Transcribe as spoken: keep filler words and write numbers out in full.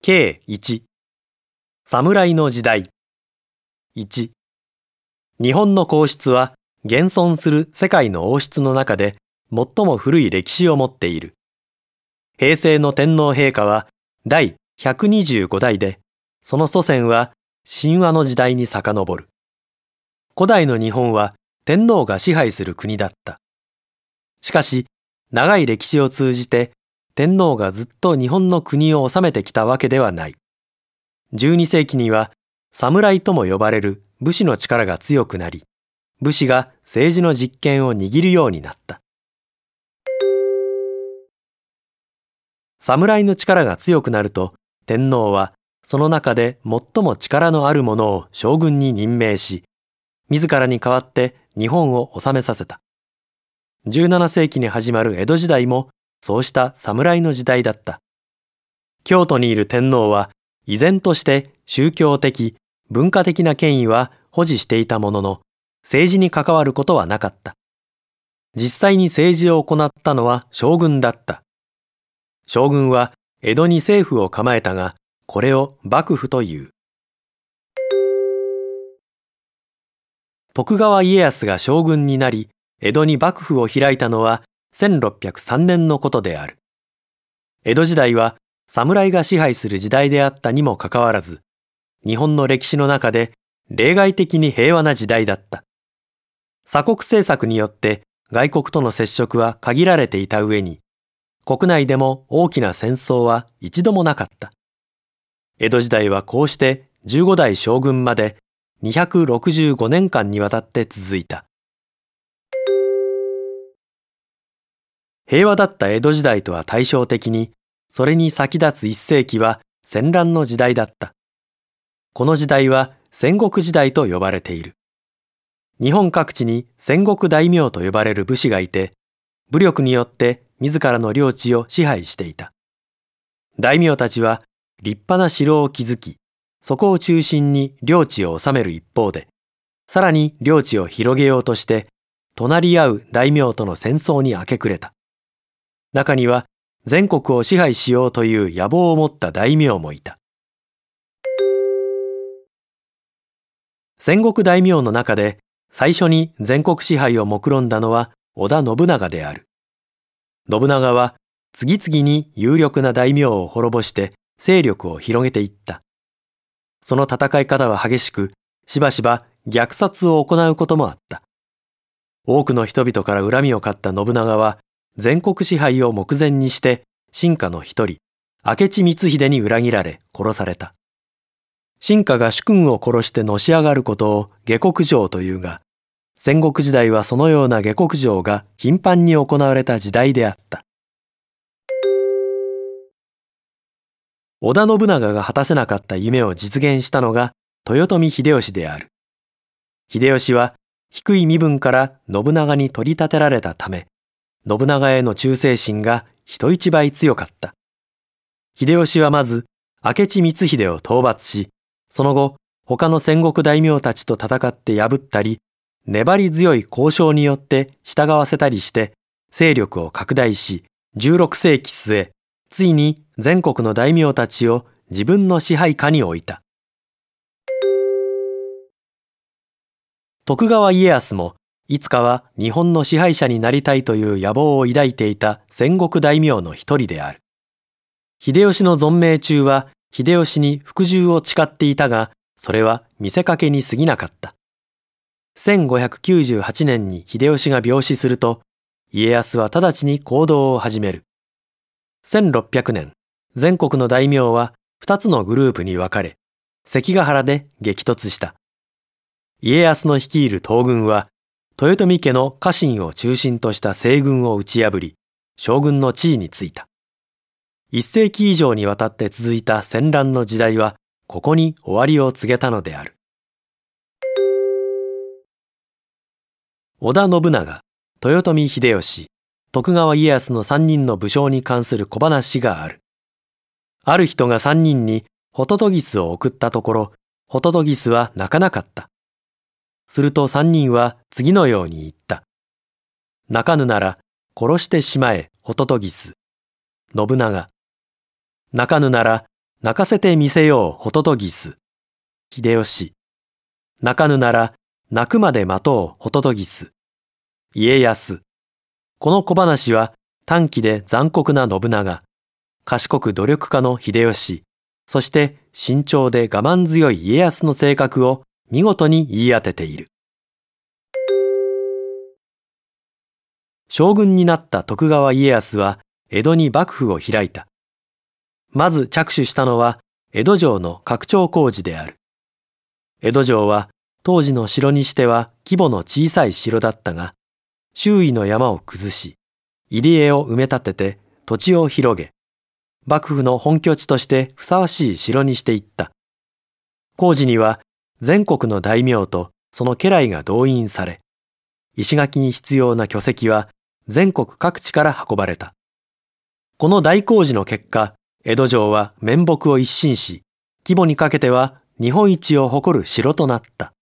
ケーいち 侍の時代。いち、日本の皇室は現存する世界の王室の中で最も古い歴史を持っている。平成の天皇陛下はだいひゃくにじゅうごだいで、その祖先は神話の時代に遡る。古代の日本は天皇が支配する国だった。しかし、長い歴史を通じて天皇がずっと日本の国を治めてきたわけではない。じゅうにせいきには侍とも呼ばれる武士の力が強くなり、武士が政治の実権を握るようになった。侍の力が強くなると、天皇はその中で最も力のある者を将軍に任命し、自らに代わって日本を治めさせた。じゅうななせいきに始まる江戸時代もそうした侍の時代だった。京都にいる天皇は依然として宗教的、文化的な権威は保持していたものの、政治に関わることはなかった。実際に政治を行ったのは将軍だった。将軍は江戸に政府を構えたが、これを幕府という。徳川家康が将軍になり、江戸に幕府を開いたのはせんろっぴゃくさんねんのことである。江戸時代は侍が支配する時代であったにもかかわらず、日本の歴史の中で例外的に平和な時代だった。鎖国政策によって外国との接触は限られていた上に、国内でも大きな戦争は一度もなかった。江戸時代はこうしてじゅうごだい将軍までにひゃくろくじゅうごねんかんにわたって続いた。平和だった江戸時代とは対照的に、それに先立ついっせいきは戦乱の時代だった。この時代は戦国時代と呼ばれている。日本各地に戦国大名と呼ばれる武士がいて、武力によって自らの領地を支配していた。大名たちは立派な城を築き、そこを中心に領地を治める一方で、さらに領地を広げようとして、隣り合う大名との戦争に明け暮れた。中には全国を支配しようという野望を持った大名もいた。戦国大名の中で最初に全国支配を目論んだのは織田信長である。信長は次々に有力な大名を滅ぼして勢力を広げていった。その戦い方は激しく、しばしば虐殺を行うこともあった。多くの人々から恨みを買った信長は、全国支配を目前にして臣下の一人、明智光秀に裏切られ殺された。臣下が主君を殺してのし上がることを下克上というが、戦国時代はそのような下克上が頻繁に行われた時代であった。織田信長が果たせなかった夢を実現したのが豊臣秀吉である。秀吉は低い身分から信長に取り立てられたため、信長への忠誠心が人一倍強かった。秀吉はまず明智光秀を討伐し、その後他の戦国大名たちと戦って破ったり、粘り強い交渉によって従わせたりして勢力を拡大し、じゅうろくせいき末、ついに全国の大名たちを自分の支配下に置いた。徳川家康もいつかは日本の支配者になりたいという野望を抱いていた戦国大名の一人である。秀吉の存命中は秀吉に服従を誓っていたが、それは見せかけに過ぎなかった。せんごひゃくきゅうじゅうはちねんに秀吉が病死すると、家康は直ちに行動を始める。せんろっぴゃくねん、全国の大名は二つのグループに分かれ、関ヶ原で激突した。家康の率いる東軍は、豊臣家の家臣を中心とした西軍を打ち破り、将軍の地位についた。一世紀以上にわたって続いた戦乱の時代は、ここに終わりを告げたのである。織田信長、豊臣秀吉、徳川家康の三人の武将に関する小話がある。ある人が三人にホトトギスを送ったところ、ホトトギスは鳴かなかった。すると三人は次のように言った。鳴かぬなら殺してしまえホトトギス。信長。鳴かぬなら泣かせてみせようホトトギス。秀吉。泣かぬなら泣くまで待とうホトトギス。家康。この小話は短気で残酷な信長、賢く努力家の秀吉、そして慎重で我慢強い家康の性格を見事に言い当てている。将軍になった徳川家康は江戸に幕府を開いた。まず着手したのは江戸城の拡張工事である。江戸城は当時の城にしては規模の小さい城だったが、周囲の山を崩し、入り江を埋め立てて土地を広げ、幕府の本拠地としてふさわしい城にしていった。工事には全国の大名とその家来が動員され、石垣に必要な巨石は全国各地から運ばれた。この大工事の結果、江戸城は面目を一新し、規模にかけては日本一を誇る城となった。